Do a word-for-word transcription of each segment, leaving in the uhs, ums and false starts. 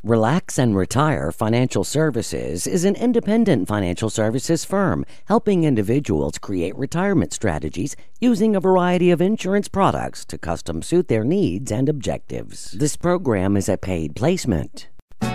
Relax and Retire Financial Services is an independent financial services firm helping individuals create retirement strategies using a variety of insurance products to custom suit their needs and objectives. This program is a paid placement.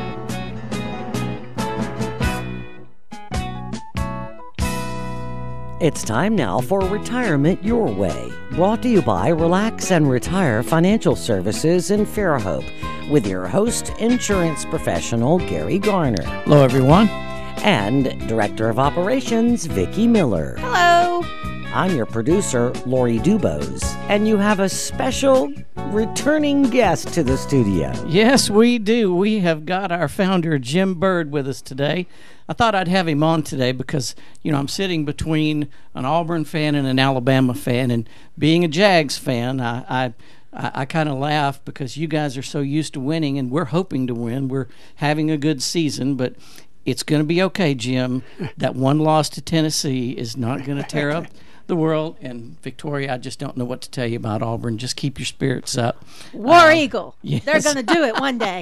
It's time now for Retirement Your Way, brought to you by Relax and Retire Financial Services in Fairhope, with your host, insurance professional Gary Garner. Hello, everyone. And Director of Operations, Vicki Miller. Hello. I'm your producer, Lori Dubose, and you have a special returning guest to the studio. Yes, we do. We have got our founder, Jim Bird, with us today. I thought I'd have him on today because, you know, I'm sitting between an Auburn fan and an Alabama fan, and being a Jags fan, I I, I, I kind of laugh because you guys are so used to winning, and we're hoping to win. We're having a good season, but it's going to be okay, Jim. That one loss to Tennessee is not going to tear up the world. And Victoria, I just don't know what to tell you about Auburn. Just keep your spirits up. War uh, Eagle. Yes. They're going to do it one day.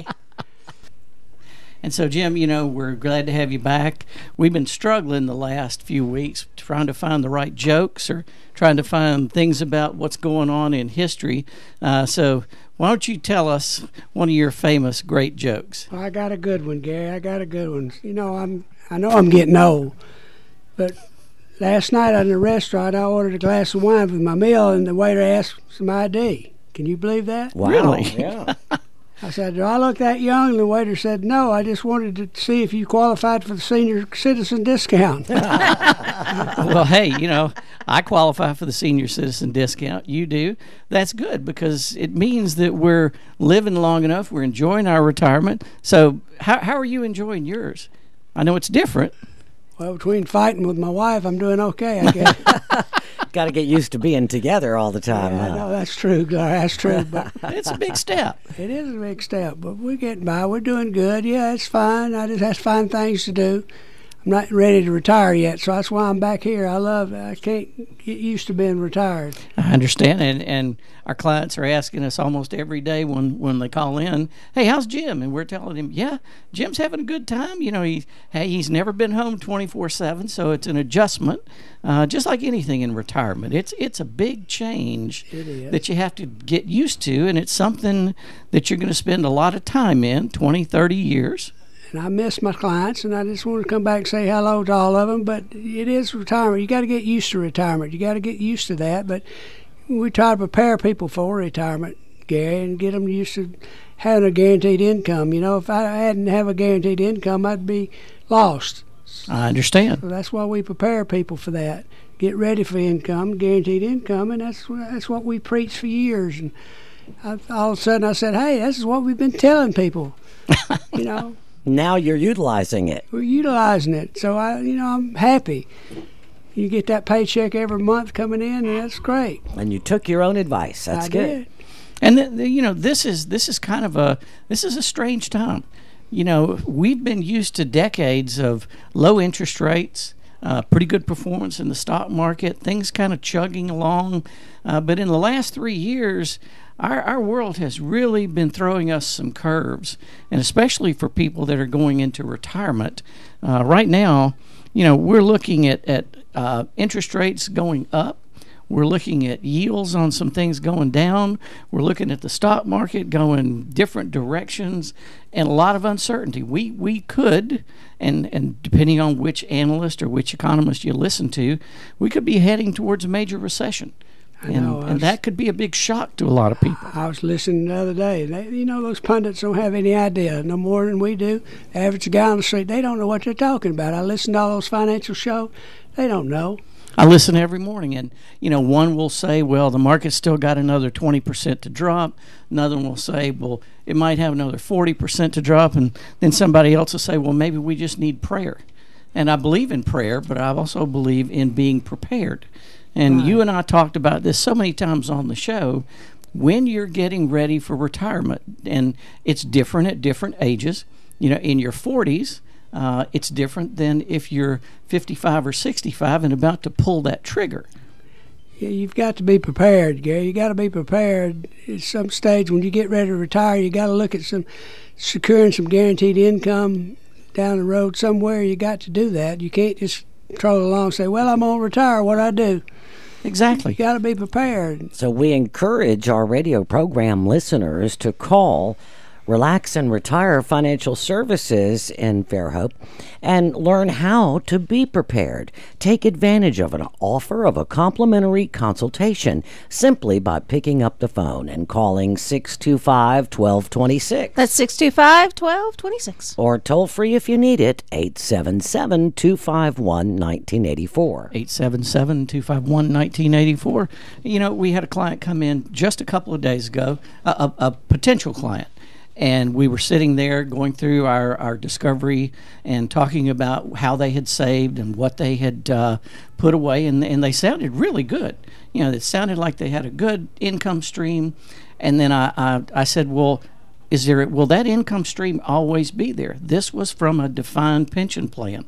And so, Jim, you know, we're glad to have you back. We've been struggling the last few weeks trying to find the right jokes or trying to find things about what's going on in history. Uh, so why don't you tell us one of your famous great jokes? Well, I got a good one, Gary. I got a good one. You know, I'm I know I'm getting old, but last night at the restaurant, I ordered a glass of wine with my meal, and the waiter asked some I D. Can you believe that? Wow. Really? Yeah. I said, do I look that young? And the waiter said, no, I just wanted to see if you qualified for the senior citizen discount. Well, hey, you know, I qualify for the senior citizen discount. You do. That's good because it means that we're living long enough. We're enjoying our retirement. So how how are you enjoying yours? I know it's different. Well, between fighting with my wife, I'm doing okay, I guess. Got to get used to being together all the time. Yeah, huh? no, that's true, Gloria, that's true. But It's a big step. it is a big step, but we're getting by. We're doing good. Yeah, it's fine. I just have to find things to do. I'm not ready to retire yet, so that's why I'm back here. I love it. I can't get used to being retired. I understand, and and our clients are asking us almost every day when, when they call in, hey, how's Jim? And we're telling him, yeah, Jim's having a good time. You know, he hey, he's never been home twenty-four seven, so it's an adjustment, uh, just like anything in retirement. It's it's a big change It is. that you have to get used to, and it's something that you're going to spend a lot of time in, twenty, thirty years. And I miss my clients, and I just want to come back and say hello to all of them. But it is retirement. You got to get used to retirement. You got to get used to that. But we try to prepare people for retirement, Gary, and get them used to having a guaranteed income. You know, if I hadn't have a guaranteed income, I'd be lost. I understand. So that's why we prepare people for that. Get ready for income, guaranteed income, and that's what, that's what we preach for years. And I, all of a sudden, I said, "Hey, this is what we've been telling people." You know. Now you're utilizing it. We're utilizing it, so I, you know, I'm happy. You get that paycheck every month coming in, and that's great. And you took your own advice. That's I good. did. And the, the, you know, this is this is kind of a this is a strange time. You know, we've been used to decades of low interest rates, uh, pretty good performance in the stock market, things kind of chugging along. Uh, but in the last three years, our our world has really been throwing us some curves, and especially for people that are going into retirement. Uh, right now, you know, we're looking at at uh, interest rates going up. We're looking at yields on some things going down. We're looking at the stock market going different directions, and a lot of uncertainty. We we could, and, and depending on which analyst or which economist you listen to, we could be heading towards a major recession. I And, know. I and was- that could be a big shock to a lot of people. I was listening the other day. They, you know, those pundits don't have any idea, no more than we do. The average guy on the street, they don't know what they're talking about. I listen to all those financial shows. They don't know. I listen every morning, and you know, one will say, "Well, the market's still got another twenty percent to drop." Another one will say, "Well, it might have another forty percent to drop," and then somebody else will say, "Well, maybe we just need prayer." And I believe in prayer, but I also believe in being prepared. And Right. you and I talked about this so many times on the show. When you're getting ready for retirement, and it's different at different ages. You know, in your forties. Uh, it's different than if you're fifty-five or sixty-five and about to pull that trigger. Yeah, you've got to be prepared, Gary. You got to be prepared. At some stage when you get ready to retire, you got to look at some securing some guaranteed income down the road somewhere. You got to do that. You can't just troll along and say, well, I'm going to retire. What I do? Exactly. You got to be prepared. So we encourage our radio program listeners to call Relax and Retire Financial Services in Fairhope and learn how to be prepared. Take advantage of an offer of a complimentary consultation simply by picking up the phone and calling six two five, one two two six. That's six two five, one two two six. Or toll free if you need it, eight seven seven, two five one, one nine eight four. eight seven seven, two five one, one nine eight four. You know, we had a client come in just a couple of days ago, a, a, a potential client. And we were sitting there going through our, our discovery and talking about how they had saved and what they had uh, put away. And, and they sounded really good. You know, it sounded like they had a good income stream. And then I, I, I said, well, is there, will that income stream always be there? This was from a defined pension plan.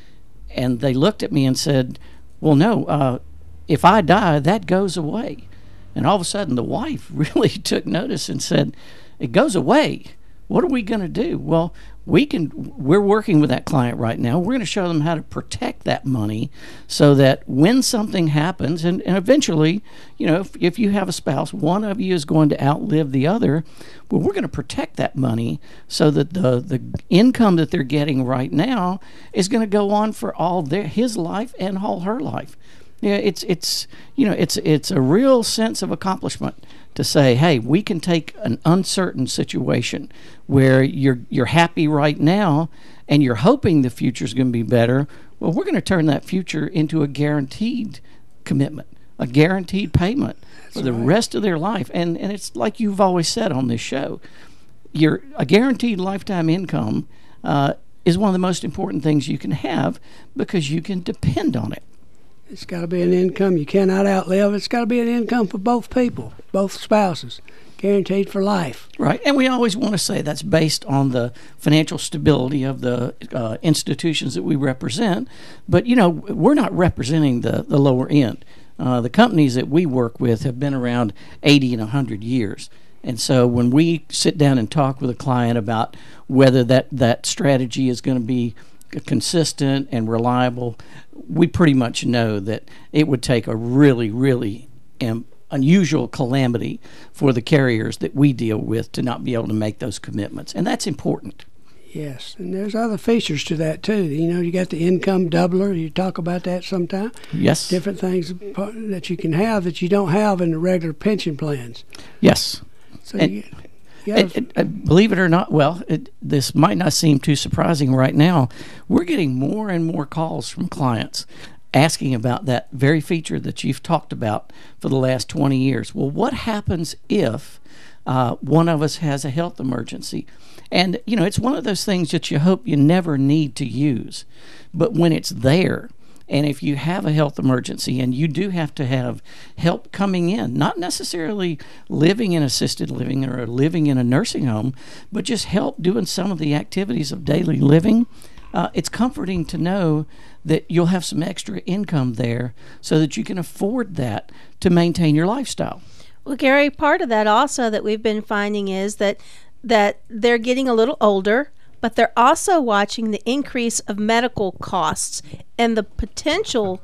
And they looked at me and said, well, no, uh, if I die, that goes away. And all of a sudden the wife really took notice and said, it goes away. What are we going to do? Well, we can. We're working with that client right now. We're going to show them how to protect that money so that when something happens, and, and eventually, you know, if, if you have a spouse, one of you is going to outlive the other. Well, we're going to protect that money so that the, the income that they're getting right now is going to go on for all their his life and all her life. Yeah, it's it's you know it's it's a real sense of accomplishment to say, hey, we can take an uncertain situation where you're you're happy right now and you're hoping the future is going to be better. Well, we're going to turn that future into a guaranteed commitment, a guaranteed payment That's for the right. rest of their life. And and it's like you've always said on this show, your a guaranteed lifetime income uh, is one of the most important things you can have because you can depend on it. It's got to be an income you cannot outlive. It's got to be an income for both people, both spouses, guaranteed for life. Right, and we always want to say that's based on the financial stability of the uh, institutions that we represent. But, you know, we're not representing the, the lower end. Uh, the companies that we work with have been around eighty and one hundred years. And so when we sit down and talk with a client about whether that, that strategy is going to be consistent and reliable, we pretty much know that it would take a really, really um, unusual calamity for the carriers that we deal with to not be able to make those commitments. And that's important. Yes, and there's other features to that too. You know, you got the income doubler. You talk about that sometime. Yes. Different things that you can have that you don't have in the regular pension plans. Yes. So and, you It, it, it, believe it or not, well, it, this might not seem too surprising right now. We're getting more and more calls from clients asking about that very feature that you've talked about for the last twenty years. Well, what happens if uh, one of us has a health emergency? And, you know, it's one of those things that you hope you never need to use. But when it's there, and if you have a health emergency and you do have to have help coming in, not necessarily living in assisted living or living in a nursing home, but just help doing some of the activities of daily living, uh, it's comforting to know that you'll have some extra income there so that you can afford that to maintain your lifestyle. Well, Gary, part of that also that we've been finding is that that they're getting a little older, but they're also watching the increase of medical costs and the potential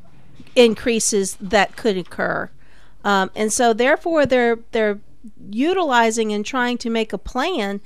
increases that could occur. Um, and so therefore they're they're utilizing and trying to make a plan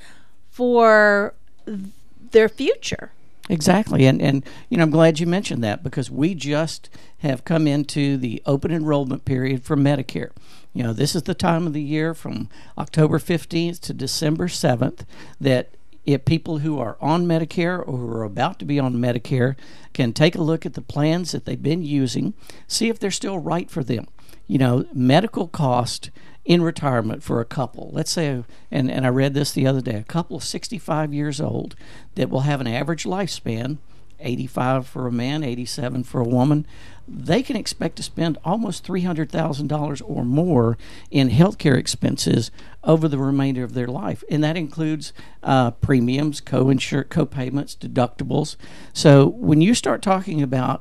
for their future. Exactly. And, and you know, I'm glad you mentioned that because we just have come into the open enrollment period for Medicare. You know, this is the time of the year from October fifteenth to December seventh that if people who are on Medicare or who are about to be on Medicare can take a look at the plans that they've been using, see if they're still right for them. You know, medical cost in retirement for a couple, let's say, and, and I read this the other day, a couple of sixty-five years old that will have an average lifespan, eighty-five for a man, eighty-seven for a woman, they can expect to spend almost three hundred thousand dollars or more in healthcare expenses over the remainder of their life. And that includes uh, premiums, co-insure, co-payments, deductibles. So when you start talking about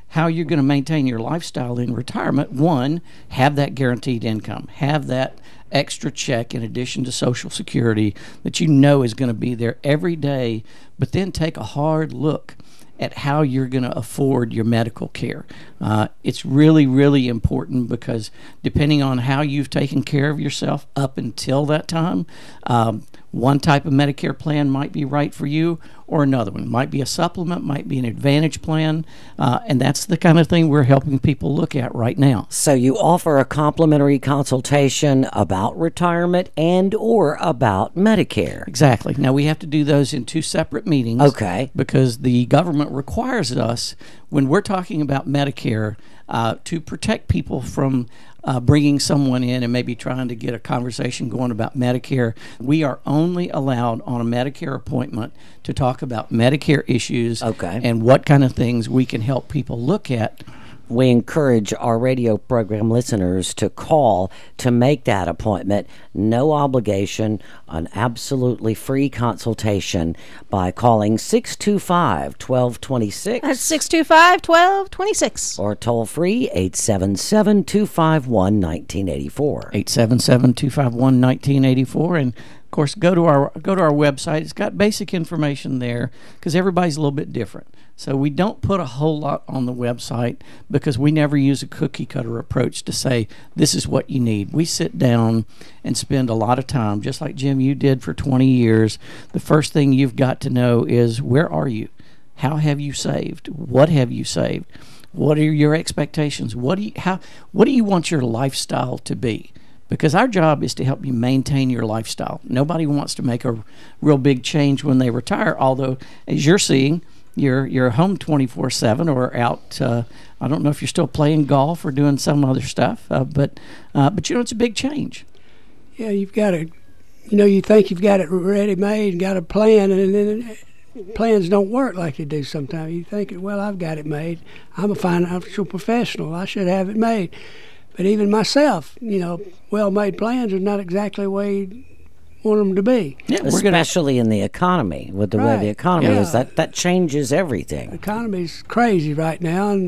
how you're going to maintain your lifestyle in retirement. One, have that guaranteed income, have that extra check in addition to Social Security that you know is going to be there every day, but then take a hard look at how you're going to afford your medical care. Uh, it's really, really important because depending on how you've taken care of yourself up until that time, um, one type of Medicare plan might be right for you, or another one might be a supplement, might be an Advantage plan, uh, and that's the kind of thing we're helping people look at right now. So you offer a complimentary consultation about retirement and or about Medicare. Exactly. Now we have to do those in two separate meetings. Okay. Because the government requires us, when we're talking about Medicare, uh, to protect people from Uh, bringing someone in and maybe trying to get a conversation going about Medicare. We are only allowed on a Medicare appointment to talk about Medicare issues, okay, and what kind of things we can help people look at. We encourage our radio program listeners to call to make that appointment. No obligation, an absolutely free consultation by calling six two five, one two two six. That's six two five, one two two six. Or toll free eight seven seven, two five one, one nine eight four. eight seven seven, two five one, one nine eight four. And of course, go to our go to our website. It's got basic information there because everybody's a little bit different. So we don't put a whole lot on the website because we never use a cookie cutter approach to say this is what you need. We sit down and spend a lot of time, just like Jim, you did for twenty years. The first thing you've got to know is, where are you? How have you saved? What have you saved? What are your expectations? What do you how what do you want your lifestyle to be? Because our job is to help you maintain your lifestyle. Nobody wants to make a real big change when they retire, although, as you're seeing, you're you're home twenty-four seven or out. Uh, I don't know if you're still playing golf or doing some other stuff, uh, but uh, but you know, it's a big change. Yeah, you've got to, you know, you think you've got it ready made and got a plan, and then plans don't work like they do sometimes. You think, well, I've got it made. I'm a financial professional. I should have it made. But even myself, you know, well-made plans are not exactly the way you want them to be. Yeah, we're especially gonna... in the economy, with the right. way the economy yeah. is. That, that changes everything. The economy's crazy right now, and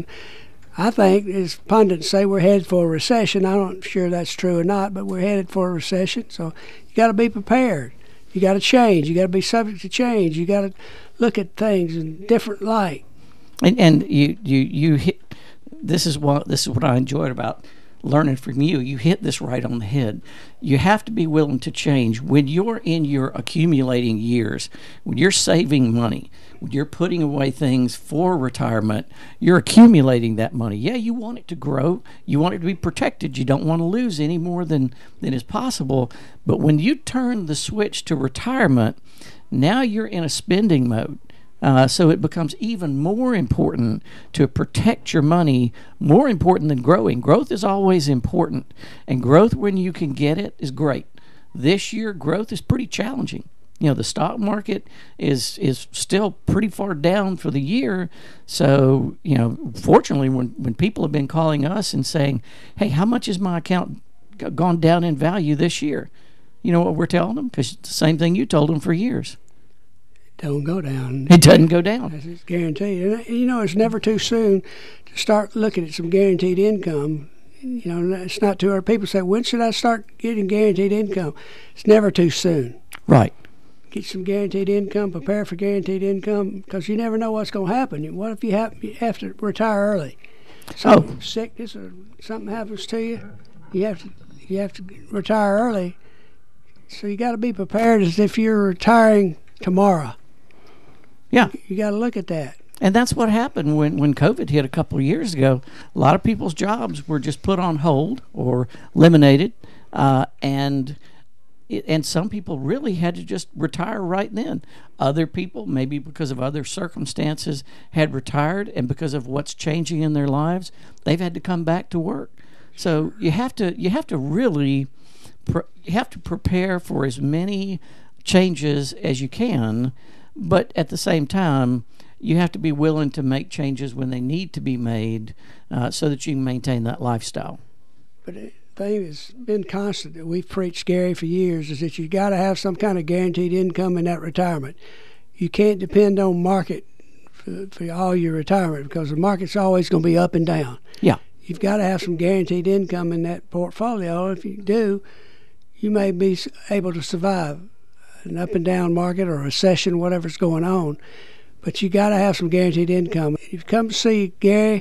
I think, as pundits say, we're headed for a recession. I'm not sure that's true or not, but we're headed for a recession, so you got to be prepared. You got to change. You got to be subject to change. You got to look at things in different light. And and you you you hit. This is what this is what I enjoyed about learning from you. You hit this right on the head. You have to be willing to change when you're in your accumulating years, when you're saving money, when you're putting away things for retirement. You're accumulating that money. Yeah, you want it to grow. You want it to be protected. You don't want to lose any more than than is possible. But when you turn the switch to retirement, now you're in a spending mode. Uh, so it becomes even more important to protect your money, more important than growing. Growth is always important, and growth when you can get it is great. This year, growth is pretty challenging. You know, the stock market is is still pretty far down for the year. So, you know, fortunately, when, when people have been calling us and saying, hey, how much has my account g- gone down in value this year? You know what we're telling them? Because it's the same thing you told them for years. Don't go down. It doesn't go down. It's guaranteed. And, you know, it's never too soon to start looking at some guaranteed income. You know, it's not too early. People say, when should I start getting guaranteed income? It's never too soon. Right. Get some guaranteed income, prepare for guaranteed income, because you never know what's going to happen. What if you have, you have to retire early? Some Oh. sickness or something happens to you, you have to you have to retire early. So you got to be prepared as if you're retiring tomorrow. Yeah. You got to look at that. And that's what happened when, when COVID hit a couple of years ago. A lot of people's jobs were just put on hold or eliminated, uh, and it, and some people really had to just retire right then. Other people, maybe because of other circumstances, had retired, and because of what's changing in their lives, they've had to come back to work. So you have to you have to really pre- you have to prepare for as many changes as you can. But at the same time, you have to be willing to make changes when they need to be made, uh, so that you can maintain that lifestyle. But the thing that's been constant that we've preached, Gary, for years is that you got to have some kind of guaranteed income in that retirement. You can't depend on market for, for all your retirement, because the market's always going to be up and down. Yeah. You've got to have some guaranteed income in that portfolio. If you do, you may be able to survive an up and down market or a recession, whatever's going on. But you got to have some guaranteed income. If you come to see Gary,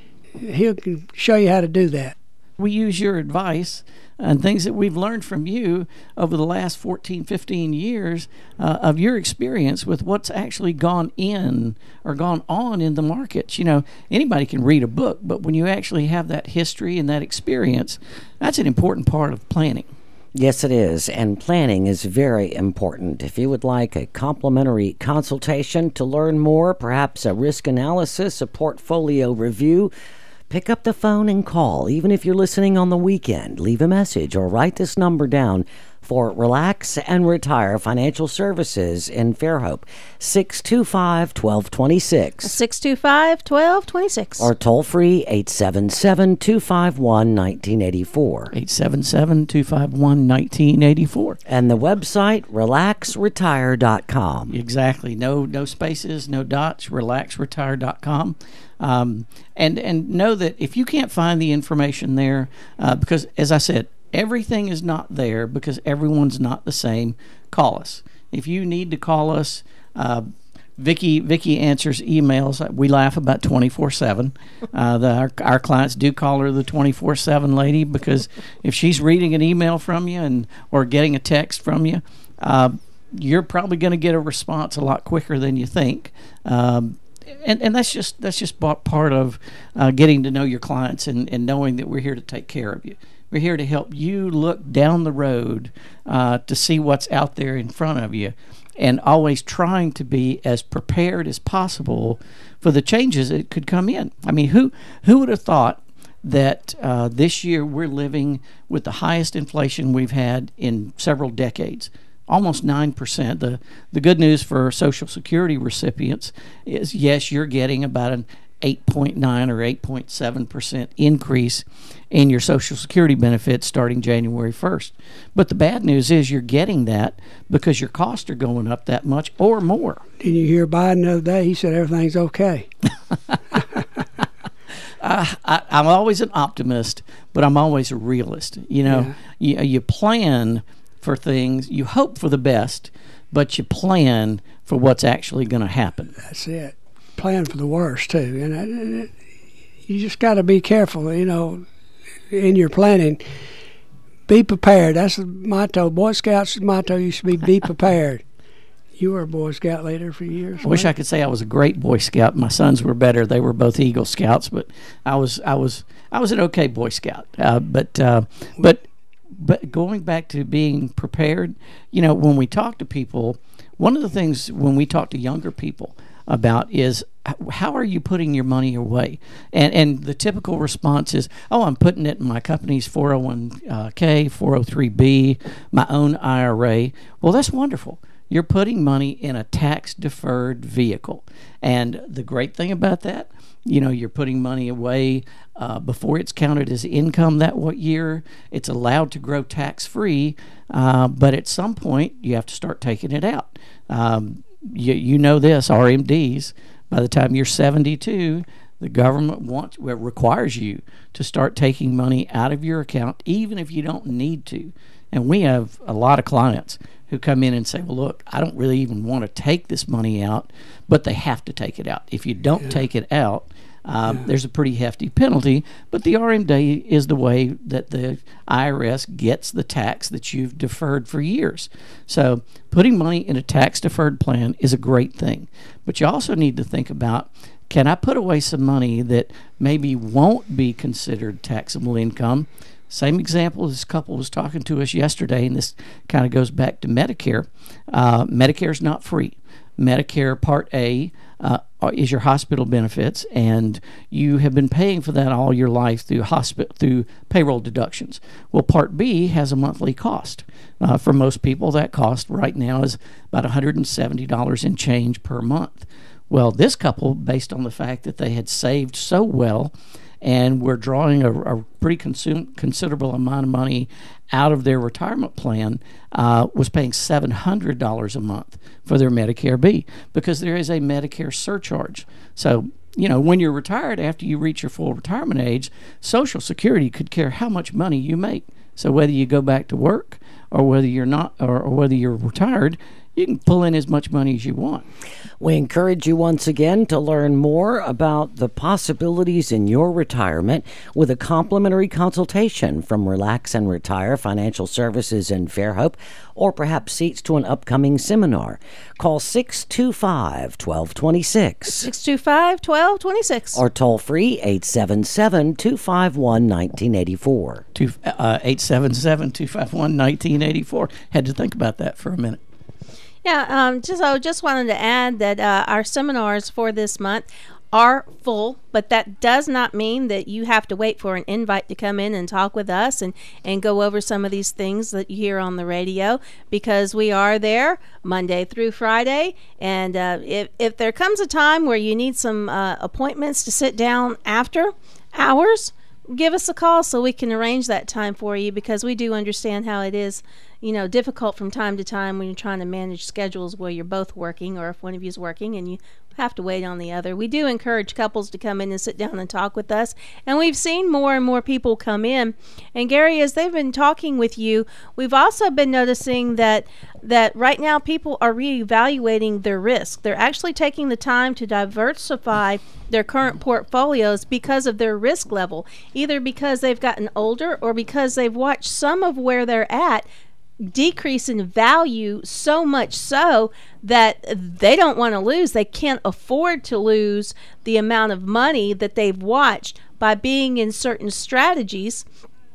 he can show you how to do that. We use your advice and things that we've learned from you over the last fourteen, fifteen years uh, of your experience with what's actually gone in or gone on in the markets. You know, anybody can read a book, but when you actually have that history and that experience, that's an important part of planning. Yes, it is, and planning is very important. If you would like a complimentary consultation to learn more, perhaps a risk analysis, a portfolio review, pick up the phone and call. Even if you're listening on the weekend, leave a message or write this number down for Relax and Retire Financial Services in Fairhope, six two five, one two two six. six two five, one two two six. Or toll free, eight seven seven, two five one, one nine eight four. eight seven seven, two five one, one nine eight four. And the website, relax retire dot com. Exactly. No no spaces, no dots, relax retire dot com. Um, and, and know that if you can't find the information there, uh, because, as I said, everything is not there because everyone's not the same, call us. If you need to call us, uh, Vicky Vicky answers emails. We laugh about twenty-four seven. Uh, the, our, our clients do call her the twenty-four seven lady, because if she's reading an email from you and or getting a text from you, uh, you're probably going to get a response a lot quicker than you think. Um, and and that's just that's just part of uh, getting to know your clients and, and knowing that we're here to take care of you. We're here to help you look down the road uh, to see what's out there in front of you, and always trying to be as prepared as possible for the changes that could come in. I mean, who who would have thought that uh, this year we're living with the highest inflation we've had in several decades? Almost nine percent. The, the good news for Social Security recipients is, yes, you're getting about an eight point nine or eight point seven percent increase in your Social Security benefits starting January first. But the bad news is you're getting that because your costs are going up that much or more. Did you hear Biden the other day? He said everything's okay. uh, I, I'm always an optimist, but I'm always a realist. You know, Yeah. you, you plan for things, you hope for the best, but you plan for what's actually going to happen. That's it. Plan for the worst too, and it, it, you just got to be careful, you know, in your planning. Be prepared. That's the motto. Boy Scouts' motto used to be "Be prepared." You were a Boy Scout leader for years. I wish I could say I was a great Boy Scout. My sons were better. They were both Eagle Scouts, but I was I was I was an okay Boy Scout. Uh, but uh, but but going back to being prepared, you know, when we talk to people, one of the things when we talk to younger people about is, how are you putting your money away? And and the typical response is, oh, I'm putting it in my company's four oh one k, four oh three b, my own I R A. Well, that's wonderful. You're putting money in a tax-deferred vehicle. And the great thing about that, you know, you're putting money away uh, before it's counted as income that what year. It's allowed to grow tax-free, uh, but at some point you have to start taking it out. Um, you, you know this, R M Ds, by the time you're seventy-two, the government wants, well, requires you to start taking money out of your account, even if you don't need to. And we have a lot of clients who come in and say, well, look, I don't really even want to take this money out, but they have to take it out. If you don't yeah. take it out, um, yeah. there's a pretty hefty penalty. But the R M D is the way that the I R S gets the tax that you've deferred for years. So putting money in a tax-deferred plan is a great thing. But you also need to think about, can I put away some money that maybe won't be considered taxable income? Same example, this couple was talking to us yesterday, and this kind of goes back to Medicare. Uh, Medicare is not free. Medicare Part A uh, is your hospital benefits, and you have been paying for that all your life through hospital through payroll deductions. Well, Part B has a monthly cost. Uh, for most people, that cost right now is about one hundred seventy dollars and change per month. Well, this couple, based on the fact that they had saved so well and were drawing a, a pretty consum- considerable amount of money out of their retirement plan, uh, was paying seven hundred dollars a month for their Medicare B, because there is a Medicare surcharge. So, you know, when you're retired, after you reach your full retirement age, Social Security could care how much money you make. So whether you go back to work or whether you're not, or, or whether you're retired, you can pull in as much money as you want. We encourage you once again to learn more about the possibilities in your retirement with a complimentary consultation from Relax and Retire Financial Services in Fairhope, or perhaps seats to an upcoming seminar. Call six two five, one two two six. six two five, one two two six. Or toll free eight seven seven, two five one, one nine eight four. Two, uh, eight seven seven, two five one, one nine eight four. Had to think about that for a minute. Yeah, um, just I just wanted to add that uh, our seminars for this month are full, but that does not mean that you have to wait for an invite to come in and talk with us and, and go over some of these things that you hear on the radio, because we are there Monday through Friday. And uh, if, if there comes a time where you need some uh, appointments to sit down after hours, give us a call so we can arrange that time for you, because we do understand how it is, you know, difficult from time to time when you're trying to manage schedules where you're both working, or if one of you is working and you have to wait on the other. We do encourage couples to come in and sit down and talk with us, and we've seen more and more people come in. And Gary, as they've been talking with you, we've also been noticing that that right now people are reevaluating their risk. They're actually taking the time to diversify their current portfolios because of their risk level, either because they've gotten older or because they've watched some of where they're at decrease in value, so much so that they don't want to lose. They can't afford to lose the amount of money that they've watched by being in certain strategies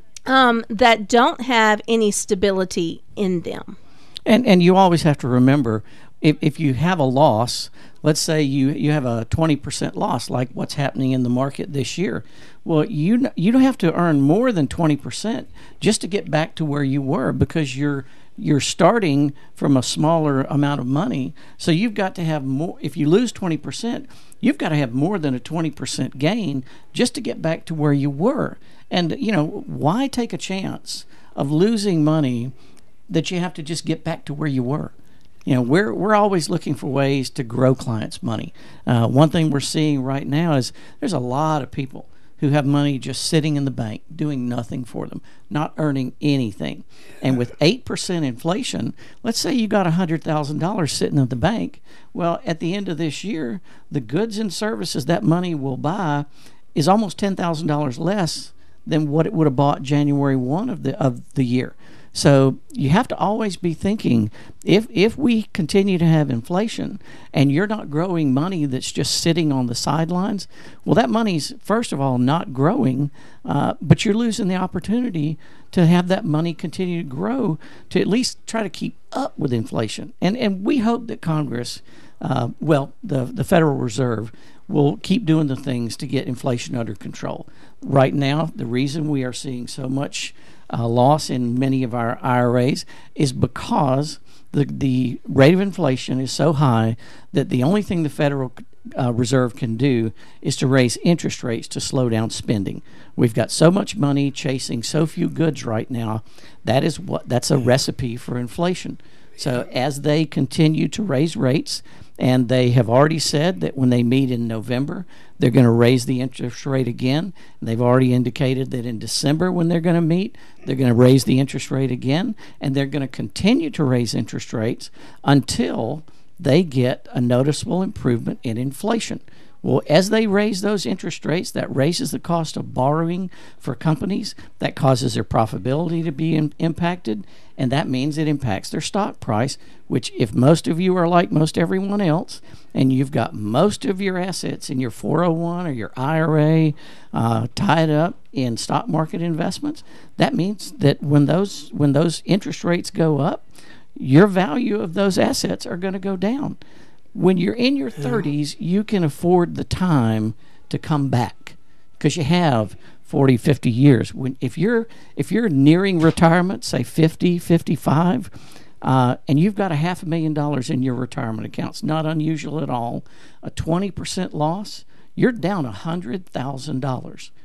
um, that don't have any stability in them. And and you always have to remember, if, if you have a loss, let's say you, you have a twenty percent loss, like what's happening in the market this year. Well, you you don't have to earn more than twenty percent just to get back to where you were, because you're you're starting from a smaller amount of money. So you've got to have more. If you lose twenty percent, you've got to have more than a twenty percent gain just to get back to where you were. And, you know, why take a chance of losing money that you have to just get back to where you were? You know, we're we're always looking for ways to grow clients' money. Uh, one thing we're seeing right now is there's a lot of people who have money just sitting in the bank, doing nothing for them, not earning anything. And with eight percent inflation, let's say you got one hundred thousand dollars sitting in the bank. Well, at the end of this year, the goods and services that money will buy is almost ten thousand dollars less than what it would have bought January first of the of the year. So you have to always be thinking, if if we continue to have inflation and you're not growing money that's just sitting on the sidelines, well, that money's, first of all, not growing, uh, but you're losing the opportunity to have that money continue to grow, to at least try to keep up with inflation. And and we hope that Congress, uh, well, the, the Federal Reserve, will keep doing the things to get inflation under control. Right now, the reason we are seeing so much Uh, loss in many of our I R As is because the the rate of inflation is so high that the only thing the Federal uh, Reserve can do is to raise interest rates to slow down spending. We've got so much money chasing so few goods right now. That is what that's a recipe for inflation. So as they continue to raise rates, and they have already said that when they meet in November, they're going to raise the interest rate again. And they've already indicated that in December, when they're going to meet, they're going to raise the interest rate again. And they're going to continue to raise interest rates until they get a noticeable improvement in inflation. Well, as they raise those interest rates, that raises the cost of borrowing for companies. That causes their profitability to be in, impacted, and that means it impacts their stock price, which, if most of you are like most everyone else, and you've got most of your assets in your four oh one or your I R A uh, tied up in stock market investments, that means that when those when those interest rates go up, your value of those assets are going to go down. When you're in your thirties, you can afford the time to come back because you have forty, fifty years. When if you're if you're nearing retirement, say fifty, fifty-five, uh, and you've got a half a million dollars in your retirement accounts, not unusual at all, a twenty percent loss, you're down one hundred thousand dollars.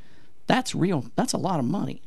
That's real. That's a lot of money.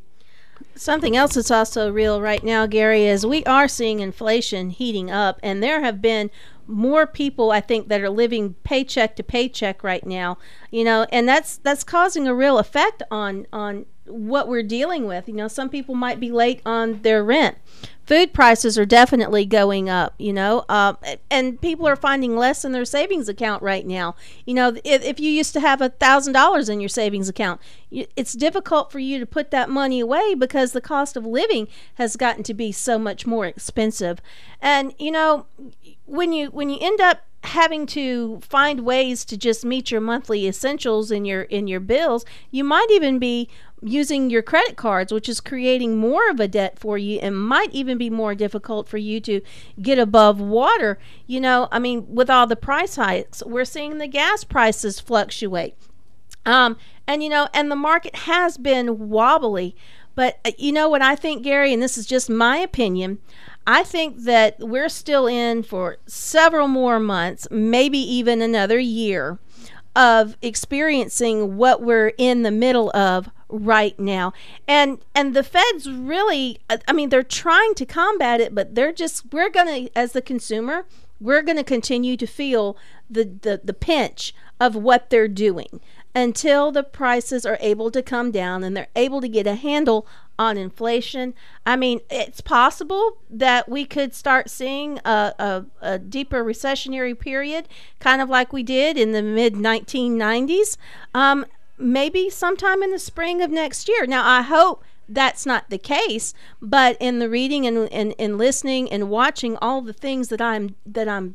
Something else that's also real right now, Gary, is we are seeing inflation heating up, and there have been more people, I think, that are living paycheck to paycheck right now. You know, and that's that's causing a real effect on on what we're dealing with. You know, some people might be late on their rent. Food prices are definitely going up, you know, um, and people are finding less in their savings account right now. You know, if, if you used to have a thousand dollars in your savings account, it's difficult for you to put that money away because the cost of living has gotten to be so much more expensive. And, you know, when you when you end up having to find ways to just meet your monthly essentials in your in your bills, you might even be using your credit cards, which is creating more of a debt for you and might even be more difficult for you to get above water. You know, I mean, with all the price hikes, we're seeing the gas prices fluctuate. Um, and, you know, and the market has been wobbly. But, uh, you know what I think, Gary, and this is just my opinion, I think that we're still in for several more months, maybe even another year, of experiencing what we're in the middle of right now. And and the Fed's really, I mean, they're trying to combat it, but they're just, we're going to, as the consumer, we're going to continue to feel the, the, the pinch of what they're doing until the prices are able to come down and they're able to get a handle on inflation. I mean, it's possible that we could start seeing a, a, a deeper recessionary period, kind of like we did in the mid nineteen nineties, um, maybe sometime in the spring of next year. Now, I hope that's not the case, but in the reading and, and, and listening and watching all the things that I'm that I'm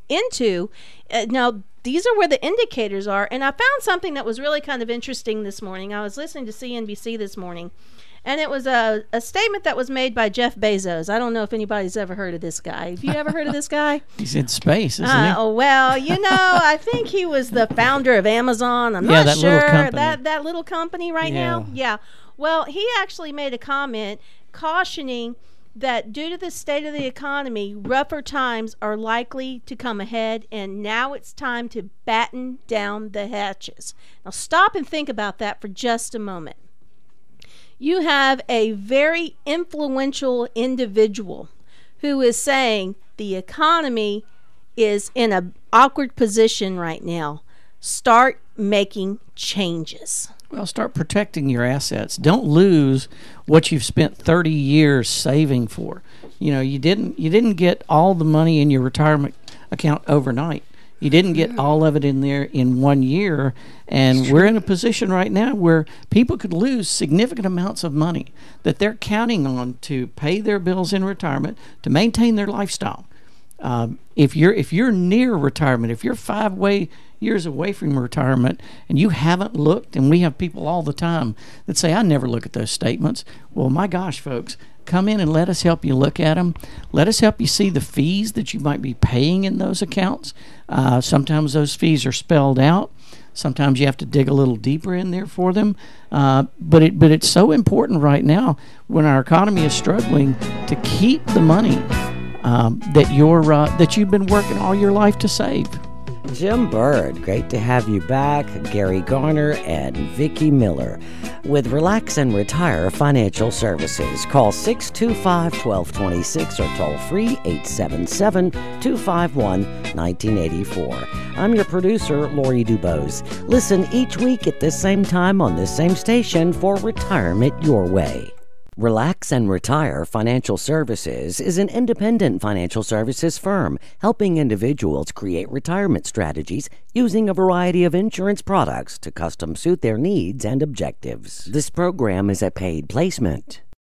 into, uh, now these are where the indicators are. And I found something that was really kind of interesting this morning. I was listening to C N B C this morning, and it was a, a statement that was made by Jeff Bezos. I don't know if anybody's ever heard of this guy. Have you ever heard of this guy? He's in space, isn't uh, he? Oh, well, you know, I think he was the founder of Amazon. I'm yeah, not that sure. Little company. That, that little company right yeah. now? Yeah. Well, he actually made a comment cautioning that due to the state of the economy, rougher times are likely to come ahead, and now it's time to batten down the hatches. Now, stop and think about that for just a moment. You have a very influential individual who is saying the economy is in an awkward position right now. Start making changes. Well, start protecting your assets. Don't lose what you've spent thirty years saving for. You know, you didn't you didn't get all the money in your retirement account overnight. You didn't get all of it in there in one year, and we're in a position right now where people could lose significant amounts of money that they're counting on to pay their bills in retirement, to maintain their lifestyle. Um, if you're if you're near retirement, if you're five way years away from retirement and you haven't looked, and we have people all the time that say, I never look at those statements. Well, my gosh, folks, come in and let us help you look at them. Let us help you see the fees that you might be paying in those accounts. Uh, sometimes those fees are spelled out. Sometimes you have to dig a little deeper in there for them. Uh, but it but it's so important right now when our economy is struggling to keep the money um, that you're uh, that you've been working all your life to save. Jim Bird, great to have you back. Gary Garner and Vicki Miller with Relax and Retire Financial Services. Call six two five, one two two six or toll free eight seven seven, two five one, one nine eight four. I'm your producer, Lori Dubose. Listen each week at this same time on this same station for Retirement Your Way. Relax and Retire Financial Services is an independent financial services firm helping individuals create retirement strategies using a variety of insurance products to custom suit their needs and objectives. This program is a paid placement.